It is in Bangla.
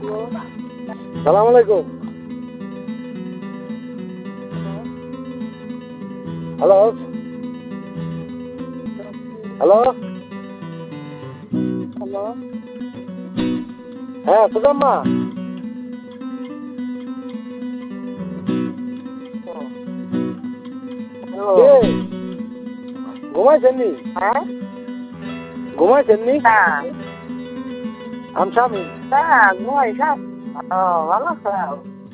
সালাম আলাইকুম। Hello hello. হ্যালো। হ্যাঁ সুদাম্মা। কে ঘুমাইছেন নি? হ্যাঁ। ঘুমাইছেন নি? না আমি স্বামী। না ঘুমাই সব। ও ভালো আছো?